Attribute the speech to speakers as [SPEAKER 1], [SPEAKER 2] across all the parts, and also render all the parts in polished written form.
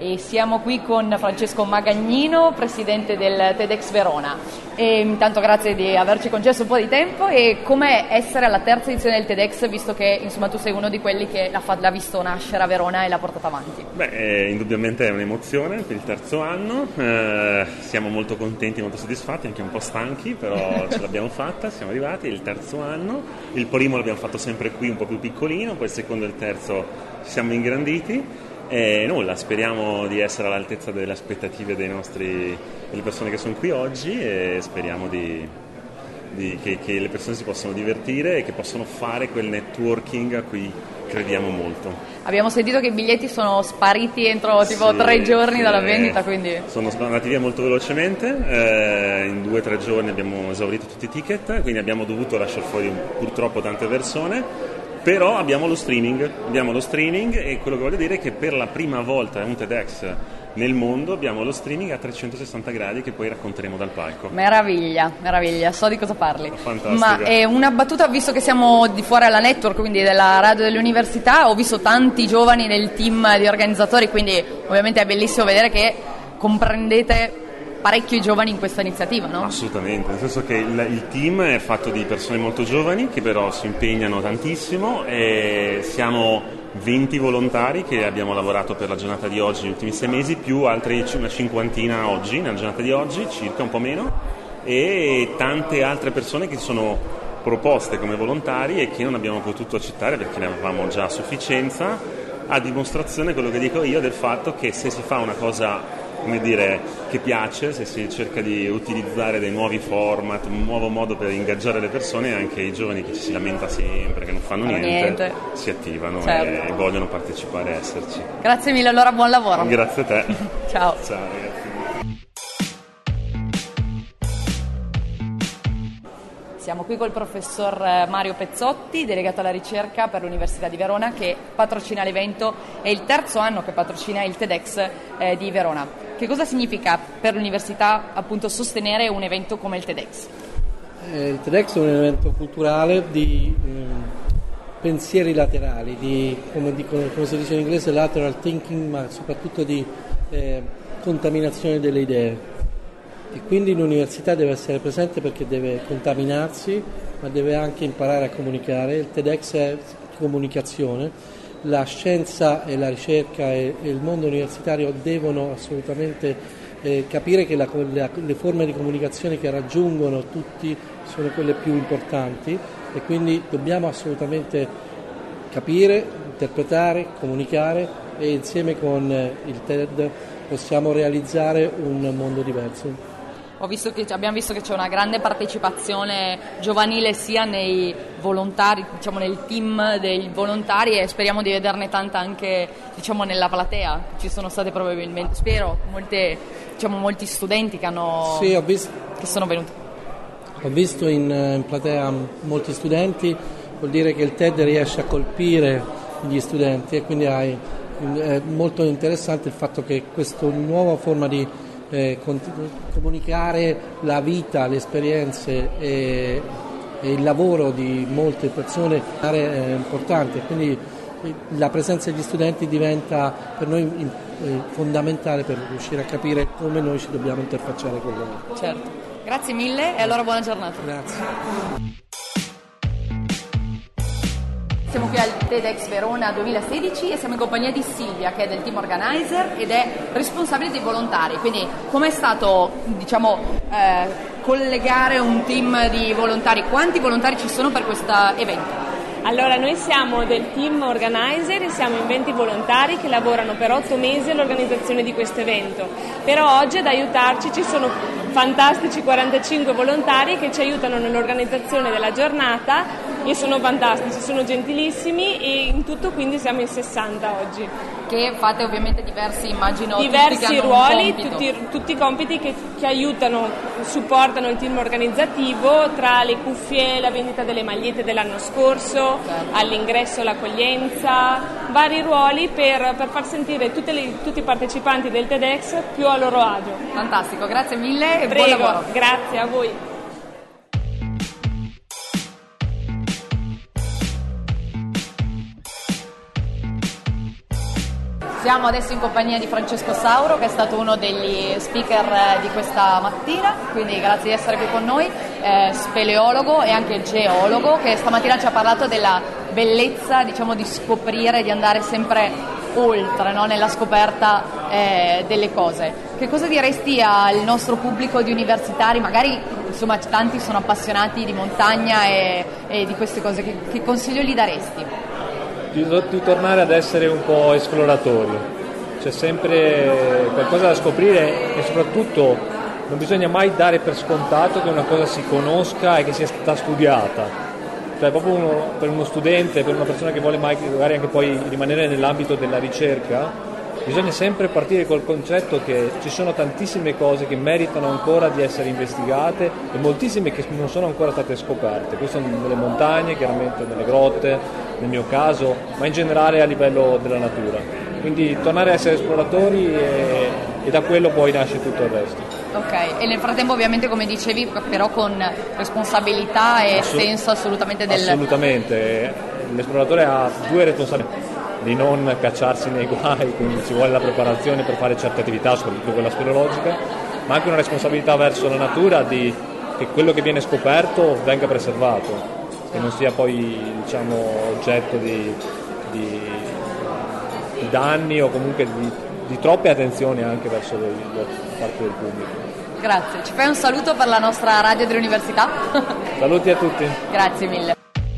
[SPEAKER 1] e siamo qui con Francesco Magagnino, presidente del TEDx Verona. E intanto grazie di averci concesso un po' di tempo. E com'è essere alla terza edizione del TEDx, visto che insomma tu sei uno di quelli che l'ha visto nascere a Verona e l'ha portato avanti?
[SPEAKER 2] Indubbiamente è un'emozione per il terzo anno, siamo molto contenti, molto soddisfatti, anche un po' stanchi, però ce l'abbiamo fatta, siamo arrivati, è il terzo anno. Il primo l'abbiamo fatto sempre qui, un po' più piccolino, poi il secondo e il terzo ci siamo ingranditi. E nulla, speriamo di essere all'altezza delle aspettative delle persone che sono qui oggi, e speriamo che le persone si possano divertire e che possano fare quel networking a cui crediamo molto.
[SPEAKER 1] Abbiamo sentito che i biglietti sono spariti entro 3 giorni dalla vendita, quindi
[SPEAKER 2] sono andati via molto velocemente, in 2 o 3 giorni abbiamo esaurito tutti i ticket, quindi abbiamo dovuto lasciare fuori purtroppo tante persone. Però abbiamo lo streaming e quello che voglio dire è che per la prima volta in un TEDx nel mondo abbiamo lo streaming a 360 gradi che poi racconteremo dal palco.
[SPEAKER 1] Meraviglia, so di cosa parli.
[SPEAKER 2] Fantastico.
[SPEAKER 1] Ma una battuta, visto che siamo di fuori alla network, quindi della radio dell'università, ho visto tanti giovani nel team di organizzatori, quindi ovviamente è bellissimo vedere che comprendete parecchio giovani in questa iniziativa, no?
[SPEAKER 2] Assolutamente, nel senso che il team è fatto di persone molto giovani che però si impegnano tantissimo, e siamo 20 volontari che abbiamo lavorato per la giornata di oggi negli ultimi 6 mesi, più altri una cinquantina oggi, nella giornata di oggi, circa un po' meno, e tante altre persone che sono proposte come volontari e che non abbiamo potuto accettare perché ne avevamo già a sufficienza, a dimostrazione quello che dico io del fatto che se si fa una cosa che piace, se si cerca di utilizzare dei nuovi format, un nuovo modo per ingaggiare le persone, anche i giovani che ci si lamenta sempre, che non fanno niente, si attivano, certo, e vogliono partecipare e esserci.
[SPEAKER 1] Grazie mille, allora buon lavoro.
[SPEAKER 2] Grazie a te.
[SPEAKER 1] Ciao.
[SPEAKER 2] Ciao ragazzi.
[SPEAKER 1] Siamo qui col professor Mario Pezzotti, delegato alla ricerca per l'Università di Verona, che patrocina l'evento. È il terzo anno che patrocina il TEDx di Verona. Che cosa significa per l'università appunto sostenere un evento come il TEDx?
[SPEAKER 3] Il TEDx è un evento culturale di pensieri laterali, come si dice in inglese, lateral thinking, ma soprattutto di contaminazione delle idee. E quindi l'università deve essere presente perché deve contaminarsi, ma deve anche imparare a comunicare. Il TEDx è comunicazione, la scienza e la ricerca e il mondo universitario devono assolutamente capire che le forme di comunicazione che raggiungono tutti sono quelle più importanti, e quindi dobbiamo assolutamente capire, interpretare, comunicare, e insieme con il TED possiamo realizzare un mondo diverso.
[SPEAKER 1] Abbiamo visto che c'è una grande partecipazione giovanile sia nei volontari, nel team dei volontari, e speriamo di vederne tanta anche nella platea. Ci sono state probabilmente, spero, molti studenti che sono venuti.
[SPEAKER 3] Ho visto in platea molti studenti, vuol dire che il TED riesce a colpire gli studenti, e quindi è molto interessante il fatto che questa nuova forma di comunicare la vita, le esperienze e il lavoro di molte persone è importante, quindi la presenza degli studenti diventa per noi fondamentale per riuscire a capire come noi ci dobbiamo interfacciare con loro.
[SPEAKER 1] Certo, grazie mille e allora buona giornata.
[SPEAKER 3] Grazie.
[SPEAKER 1] Siamo qui al TEDx Verona 2016 e siamo in compagnia di Silvia, che è del team organizer ed è responsabile dei volontari. Quindi com'è stato, collegare un team di volontari? Quanti volontari ci sono per questo evento?
[SPEAKER 4] Allora, noi siamo del team organizer e siamo in 20 volontari che lavorano per 8 mesi all'organizzazione di questo evento. Però oggi ad aiutarci ci sono fantastici 45 volontari che ci aiutano nell'organizzazione della giornata, e sono fantastici, sono gentilissimi, e in tutto quindi siamo in 60 oggi.
[SPEAKER 1] Che fate ovviamente diversi
[SPEAKER 4] ruoli, tutti i compiti che aiutano, supportano il team organizzativo, tra le cuffie, la vendita delle magliette dell'anno scorso, certo, all'ingresso l'accoglienza, vari ruoli per far sentire tutti i partecipanti del TEDx più a loro agio.
[SPEAKER 1] Fantastico, grazie mille e
[SPEAKER 4] Prego,
[SPEAKER 1] buon lavoro.
[SPEAKER 4] Grazie a voi.
[SPEAKER 1] Siamo adesso in compagnia di Francesco Sauro, che è stato uno degli speaker di questa mattina, quindi grazie di essere qui con noi, speleologo e anche geologo, che stamattina ci ha parlato della bellezza, diciamo, di scoprire, di andare sempre oltre, no? Nella scoperta delle cose. Che cosa diresti al nostro pubblico di universitari? Magari, insomma, tanti sono appassionati di montagna e di queste cose, che consiglio gli daresti?
[SPEAKER 5] Di tornare ad essere un po' esploratori, c'è sempre qualcosa da scoprire e soprattutto non bisogna mai dare per scontato che una cosa si conosca e che sia stata studiata. Cioè, proprio per uno studente, per una persona che vuole magari anche poi rimanere nell'ambito della ricerca, bisogna sempre partire col concetto che ci sono tantissime cose che meritano ancora di essere investigate e moltissime che non sono ancora state scoperte. Queste sono nelle montagne, chiaramente nelle grotte, nel mio caso, ma in generale a livello della natura. Quindi tornare a essere esploratori e da quello poi nasce tutto il resto.
[SPEAKER 1] Ok, e nel frattempo ovviamente, come dicevi, però con responsabilità e senso assolutamente del...
[SPEAKER 5] Assolutamente, l'esploratore ha due responsabilità: di non cacciarsi nei guai, quindi ci vuole la preparazione per fare certe attività, soprattutto quella speleologica, ma anche una responsabilità verso la natura che quello che viene scoperto venga preservato, che non sia poi, diciamo, oggetto di danni o comunque di troppe attenzioni anche verso parte del pubblico.
[SPEAKER 1] Grazie, ci fai un saluto per la nostra radio dell'università?
[SPEAKER 5] Saluti a tutti.
[SPEAKER 1] Grazie mille.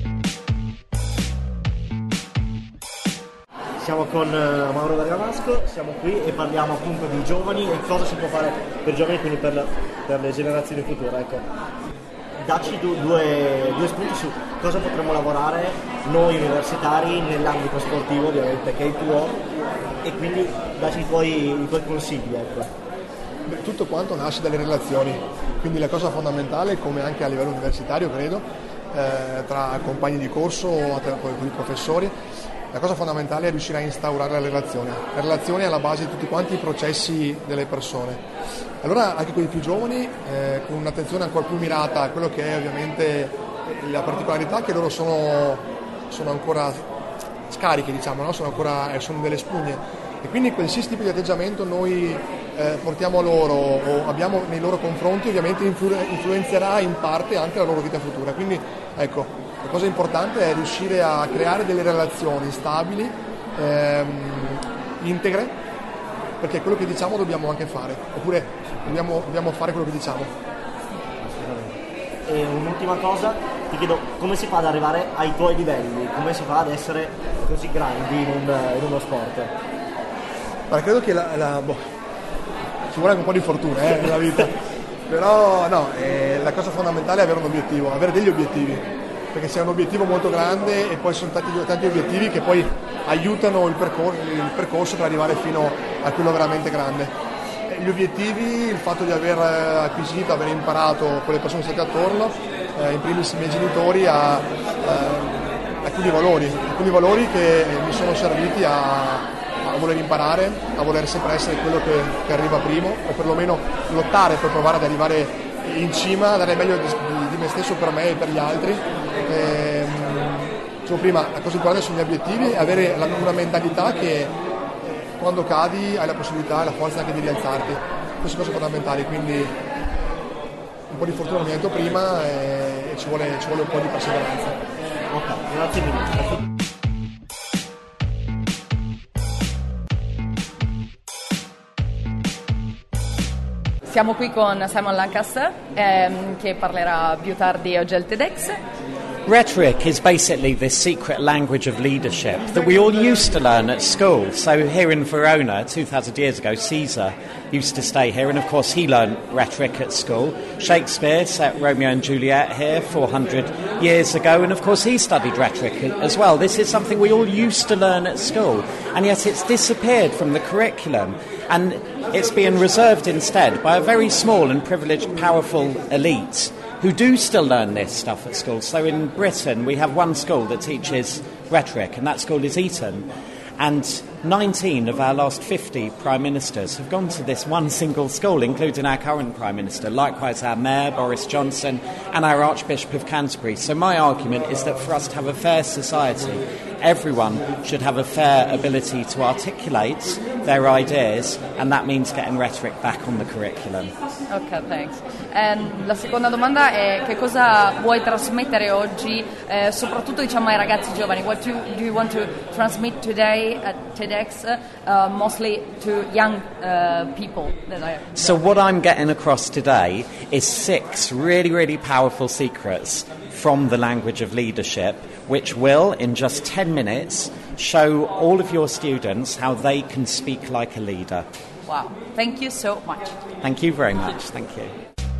[SPEAKER 6] Siamo con Mauro Bergamasco, siamo qui e parliamo appunto di giovani e cosa si può fare per i giovani, quindi per le generazioni future. Ecco, dacci due spunti su cosa potremmo lavorare noi universitari nell'ambito sportivo, ovviamente, che è il tuo, e quindi dacci i tuoi consigli. Ecco.
[SPEAKER 7] Beh, tutto quanto nasce dalle relazioni, quindi la cosa fondamentale, come anche a livello universitario credo, tra compagni di corso o con i professori, la cosa fondamentale è riuscire a instaurare la relazione. La relazione è alla base di tutti quanti i processi delle persone. Allora anche con i più giovani, con un'attenzione ancora più mirata a quello che è ovviamente la particolarità che loro sono ancora scariche, diciamo, no? Sono delle spugne, e quindi qualsiasi tipo di atteggiamento noi portiamo a loro o abbiamo nei loro confronti ovviamente influenzerà in parte anche la loro vita futura. Quindi ecco, la cosa importante è riuscire a creare delle relazioni stabili, integre, perché quello che diciamo dobbiamo anche fare, oppure dobbiamo fare quello che diciamo.
[SPEAKER 6] E un'ultima cosa, ti chiedo come si fa ad arrivare ai tuoi livelli, come si fa ad essere così grandi in uno sport?
[SPEAKER 7] Ma credo che ci vuole anche un po' di fortuna nella vita, però no, la cosa fondamentale è avere un obiettivo, avere degli obiettivi, perché se è un obiettivo molto grande e poi sono tanti obiettivi che poi aiutano il percorso per arrivare fino a quello veramente grande. Gli obiettivi, il fatto di aver acquisito, aver imparato con le persone che state attorno, in primis i miei genitori, alcuni valori che mi sono serviti a voler imparare, a voler sempre essere quello che arriva primo, o perlomeno lottare per provare ad arrivare in cima, dare il meglio di me stesso per me e per gli altri. Dicevo prima, la cosa importante sono gli obiettivi, avere una mentalità che quando cadi hai la possibilità e la forza anche di rialzarti. Queste cose fondamentali, quindi un po' di fortuna, come ho detto prima, e ci vuole un po' di perseveranza.
[SPEAKER 6] Ok, grazie mille.
[SPEAKER 1] Siamo qui con Simon Lancaster, che parlerà più tardi oggi al TEDx.
[SPEAKER 8] Rhetoric is basically this secret language of leadership that we all used to learn at school. So here in Verona, 2,000 years ago, Caesar used to stay here, and of course he learned rhetoric at school. Shakespeare set Romeo and Juliet here 400 years ago, and of course he studied rhetoric as well. This is something we all used to learn at school, and yet it's disappeared from the curriculum, and it's being reserved instead by a very small and privileged, powerful elite who do still learn this stuff at school. So in Britain, we have one school that teaches rhetoric, and that school is Eton. And 19 of our last 50 Prime Ministers have gone to this one single school, including our current Prime Minister, likewise our Mayor, Boris Johnson, and our Archbishop of Canterbury. So my argument is that for us to have a fair society, everyone should have a fair ability to articulate their ideas, and that means getting rhetoric back on the curriculum.
[SPEAKER 1] Ok, thanks. La seconda domanda è che cosa vuoi trasmettere oggi, soprattutto diciamo ai ragazzi giovani? What do you want to transmit today at TEDx, mostly to young people?
[SPEAKER 8] So what I'm getting across today is 6 really, really powerful secrets from the language of leadership, which will, in just 10 minutes, show all of your students how they can speak like a leader.
[SPEAKER 1] Wow, thank you so much.
[SPEAKER 8] Thank you very much, thank you.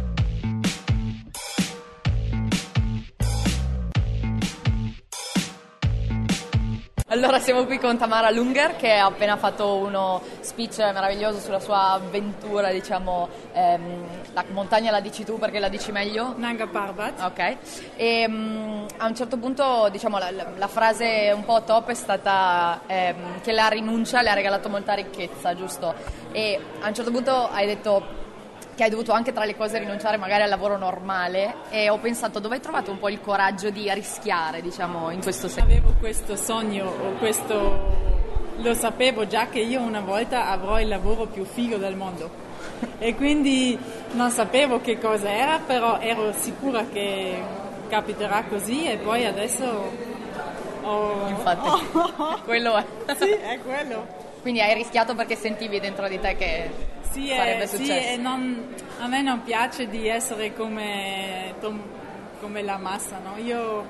[SPEAKER 1] Allora siamo qui con Tamara Lunger che ha appena fatto uno speech meraviglioso sulla sua avventura, diciamo, la montagna la dici tu perché la dici meglio?
[SPEAKER 9] Nanga Parbat.
[SPEAKER 1] Ok, e a un certo punto diciamo la frase un po' top è stata che la rinuncia le ha regalato molta ricchezza, giusto? E a un certo punto hai detto che hai dovuto anche tra le cose rinunciare magari al lavoro normale e ho pensato dove hai trovato un po' il coraggio di rischiare, diciamo, in questo senso?
[SPEAKER 9] Avevo questo sogno, lo sapevo già che io una volta avrò il lavoro più figo del mondo e quindi non sapevo che cosa era, però ero sicura che capiterà così e poi adesso
[SPEAKER 1] Infatti, quello è.
[SPEAKER 9] Sì, è quello.
[SPEAKER 1] Quindi hai rischiato perché sentivi dentro di te che sarebbe successo.
[SPEAKER 9] Sì, e a me non piace di essere come la massa, no? Io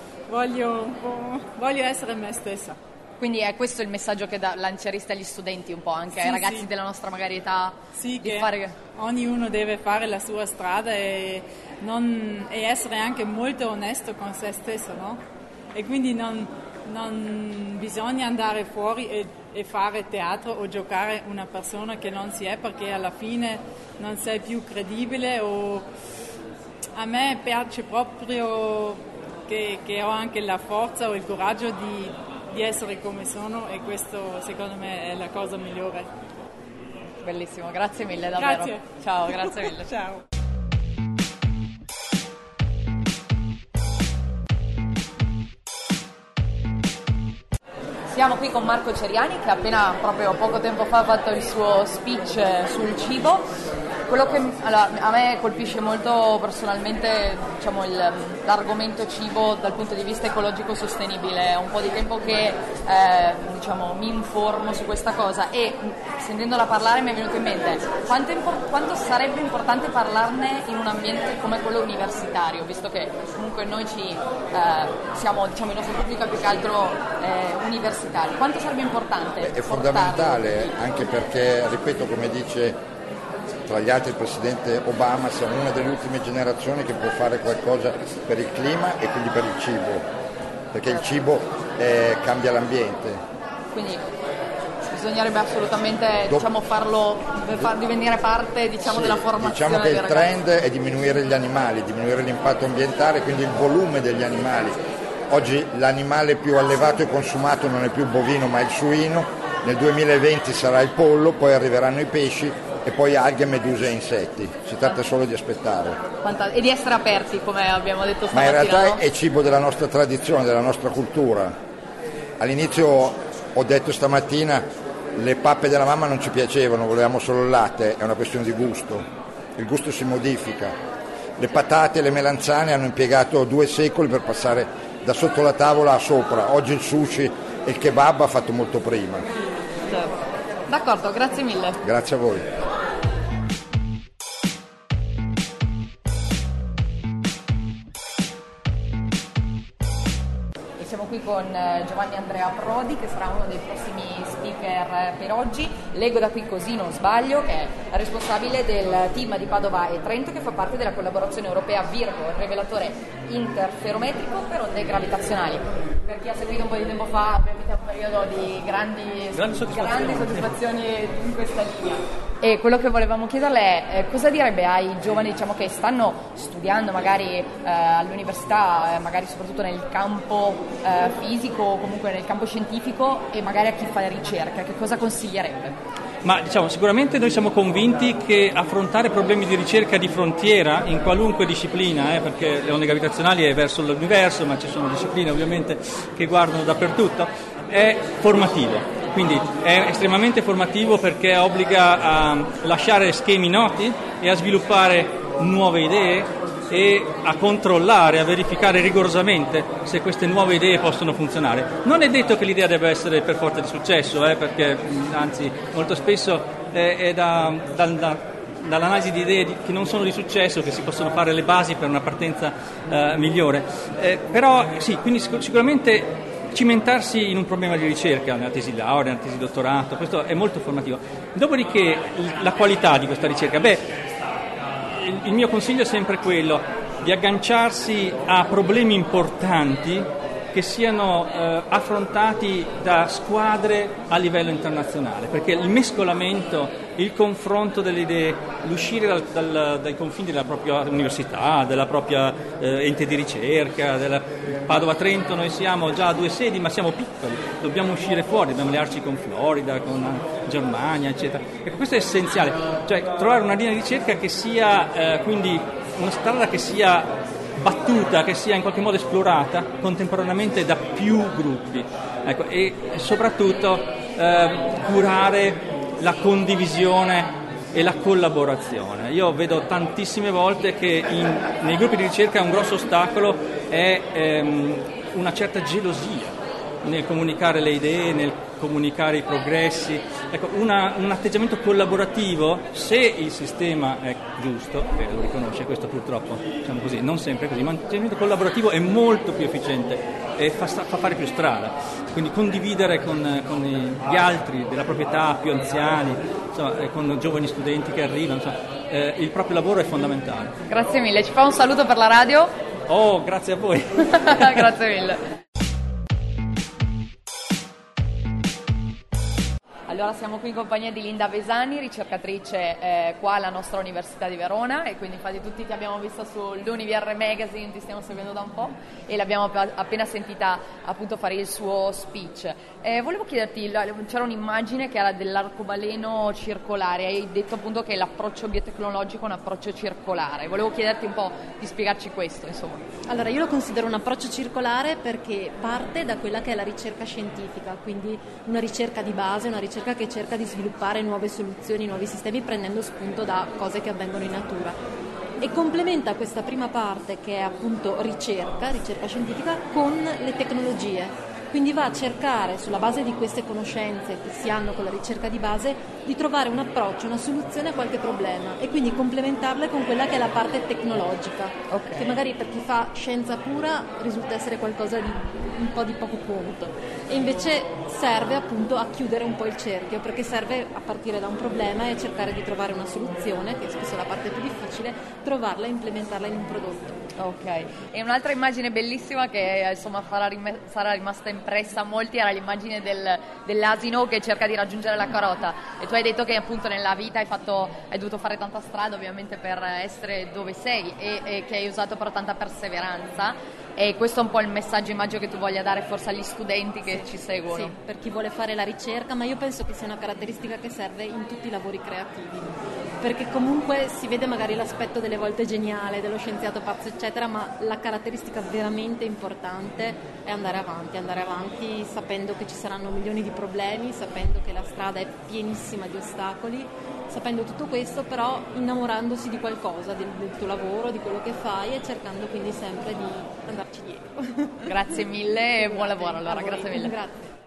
[SPEAKER 9] voglio essere me stessa.
[SPEAKER 1] Quindi è questo il messaggio che lanceriste agli studenti un po', anche ai ragazzi della nostra magari età?
[SPEAKER 9] Sì, che ognuno deve fare la sua strada e essere anche molto onesto con se stesso, no? E quindi non bisogna andare fuori e fare teatro o giocare una persona che non si è, perché alla fine non sei più credibile. O a me piace proprio che ho anche la forza o il coraggio di essere come sono, e questo secondo me è la cosa migliore.
[SPEAKER 1] Bellissimo, grazie mille davvero.
[SPEAKER 9] Grazie.
[SPEAKER 1] Ciao, grazie mille.
[SPEAKER 9] Ciao.
[SPEAKER 1] Siamo qui con Marco Ceriani che appena, proprio poco tempo fa, ha fatto il suo speech sul cibo. Quello che a me colpisce molto personalmente, diciamo, l'argomento cibo dal punto di vista ecologico sostenibile. È un po' di tempo che diciamo, mi informo su questa cosa e sentendola parlare mi è venuto in mente quanto sarebbe importante parlarne in un ambiente come quello universitario, visto che comunque noi siamo, diciamo, il nostro pubblico è più che altro universitario. Quanto sarebbe importante?
[SPEAKER 10] È fondamentale, anche perché, ripeto, come dice tra gli altri il presidente Obama, siamo una delle ultime generazioni che può fare qualcosa per il clima e quindi per il cibo, perché il cibo cambia l'ambiente.
[SPEAKER 1] Quindi bisognerebbe assolutamente diciamo, farlo divenire parte, diciamo, della formazione.
[SPEAKER 10] Diciamo che il trend è diminuire gli animali, diminuire l'impatto ambientale, quindi il volume degli animali. Oggi l'animale più allevato e consumato non è più il bovino ma il suino, nel 2020 sarà il pollo, poi arriveranno i pesci e poi alghe, meduse e insetti. Si tratta solo di aspettare.
[SPEAKER 1] E di essere aperti, come abbiamo detto stamattina.
[SPEAKER 10] Ma in realtà
[SPEAKER 1] no?
[SPEAKER 10] è cibo della nostra tradizione, della nostra cultura. All'inizio ho detto stamattina le pappe della mamma non ci piacevano, volevamo solo il latte, è una questione di gusto. Il gusto si modifica. Le patate e le melanzane hanno impiegato 2 secoli per passare da sotto la tavola a sopra. Oggi il sushi e il kebab ha fatto molto prima.
[SPEAKER 1] Certo. D'accordo, grazie mille.
[SPEAKER 10] Grazie a voi.
[SPEAKER 1] Siamo qui con Giovanni Andrea Prodi, che sarà uno dei prossimi speaker per oggi. Leggo da qui così non sbaglio, che è responsabile del team di Padova e Trento, che fa parte della collaborazione europea Virgo, il rivelatore interferometrico per onde gravitazionali. Per chi ha seguito un po' di tempo fa, abbiamo iniziato un periodo di grandi soddisfazioni in questa linea. E quello che volevamo chiederle è cosa direbbe ai giovani, diciamo, che stanno studiando magari all'università, magari soprattutto nel campo fisico o comunque nel campo scientifico, e magari a chi fa ricerca, che cosa consiglierebbe?
[SPEAKER 11] Ma diciamo, sicuramente noi siamo convinti che affrontare problemi di ricerca di frontiera in qualunque disciplina, perché le onde gravitazionali è verso l'universo, ma ci sono discipline ovviamente che guardano dappertutto, è formativo. Quindi è estremamente formativo perché obbliga a lasciare schemi noti e a sviluppare nuove idee e a controllare, a verificare rigorosamente se queste nuove idee possono funzionare. Non è detto che l'idea debba essere per forza di successo, perché anzi molto spesso è dall'analisi di idee che non sono di successo che si possono fare le basi per una partenza migliore. Però sì, quindi sicuramente cimentarsi in un problema di ricerca, nella tesi di laurea, nella tesi di dottorato, questo è molto formativo. Dopodiché la qualità di questa ricerca, il mio consiglio è sempre quello di agganciarsi a problemi importanti che siano affrontati da squadre a livello internazionale, perché il mescolamento, il confronto delle idee, l'uscire dai confini della propria università, della propria ente di ricerca, della Padova-Trento, noi siamo già a 2 sedi ma siamo piccoli, dobbiamo uscire fuori, dobbiamo allearci con Florida, con Germania, eccetera. Ecco, questo è essenziale, cioè trovare una linea di ricerca che sia quindi una strada che sia battuta, che sia in qualche modo esplorata contemporaneamente da più gruppi, ecco, e soprattutto curare la condivisione e la collaborazione. Io vedo tantissime volte che nei gruppi di ricerca un grosso ostacolo è una certa gelosia nel comunicare le idee, nel comunicare i progressi. Ecco, un atteggiamento collaborativo, se il sistema è giusto, lo riconosce, questo purtroppo diciamo così, non sempre è così, ma un atteggiamento collaborativo è molto più efficiente e fa fare più strada. Quindi condividere con gli altri della proprietà, più anziani, insomma, con giovani studenti che arrivano, insomma, il proprio lavoro è fondamentale.
[SPEAKER 1] Grazie mille, ci fa un saluto per la radio?
[SPEAKER 11] Oh, grazie a voi.
[SPEAKER 1] Grazie mille. Allora siamo qui in compagnia di Linda Besani, ricercatrice qua alla nostra Università di Verona, e quindi infatti tutti ti abbiamo visto sull'Univer Magazine, ti stiamo seguendo da un po' e l'abbiamo appena sentita appunto fare il suo speech. Volevo chiederti, c'era un'immagine che era dell'arcobaleno circolare, hai detto appunto che l'approccio biotecnologico è un approccio circolare, volevo chiederti un po' di spiegarci questo, insomma.
[SPEAKER 12] Allora, io lo considero un approccio circolare perché parte da quella che è la ricerca scientifica, quindi una ricerca di base, una ricerca che cerca di sviluppare nuove soluzioni, nuovi sistemi prendendo spunto da cose che avvengono in natura, e complementa questa prima parte che è appunto ricerca scientifica con le tecnologie. Quindi va a cercare, sulla base di queste conoscenze che si hanno con la ricerca di base, di trovare un approccio, una soluzione a qualche problema e quindi complementarle con quella che è la parte tecnologica, che magari per chi fa scienza pura risulta essere qualcosa di un po' di poco conto, e invece serve appunto a chiudere un po' il cerchio, perché serve a partire da un problema e cercare di trovare una soluzione, che è spesso la parte più difficile, trovarla e implementarla in un prodotto.
[SPEAKER 1] Ok, e un'altra immagine bellissima che insomma sarà rimasta impressa a molti era l'immagine dell'asino che cerca di raggiungere la carota, e tu hai detto che appunto nella vita hai dovuto fare tanta strada ovviamente per essere dove sei, e che hai usato però tanta perseveranza, e questo è un po' il messaggio, immagino, che tu voglia dare forse agli studenti che ci seguono.
[SPEAKER 12] Sì, per chi vuole fare la ricerca, ma io penso che sia una caratteristica che serve in tutti i lavori creativi, perché comunque si vede magari l'aspetto delle volte geniale, dello scienziato pazzo eccetera, ma la caratteristica veramente importante è andare avanti sapendo che ci saranno milioni di problemi, sapendo che la strada è pienissima di ostacoli, sapendo tutto questo, però innamorandosi di qualcosa, del tuo lavoro, di quello che fai, e cercando quindi sempre di andarci dietro.
[SPEAKER 1] Grazie mille e buon lavoro allora, grazie mille.
[SPEAKER 12] Grazie.